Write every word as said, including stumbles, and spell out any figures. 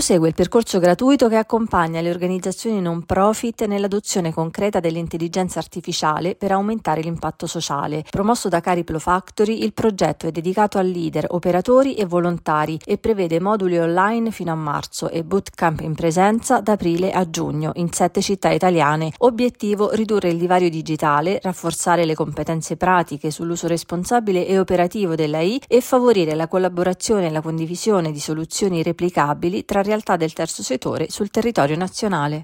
Prosegue il percorso gratuito che accompagna le organizzazioni non profit nell'adozione concreta dell'intelligenza artificiale per aumentare l'impatto sociale. Promosso da Cariplo Factory, il progetto è dedicato a leader, operatori e volontari e prevede moduli online fino a marzo e bootcamp in presenza da aprile a giugno in sette città italiane. Obiettivo: ridurre il divario digitale, rafforzare le competenze pratiche sull'uso responsabile e operativo dell'A I e favorire la collaborazione e la condivisione di soluzioni replicabili tra realtà del terzo settore sul territorio nazionale.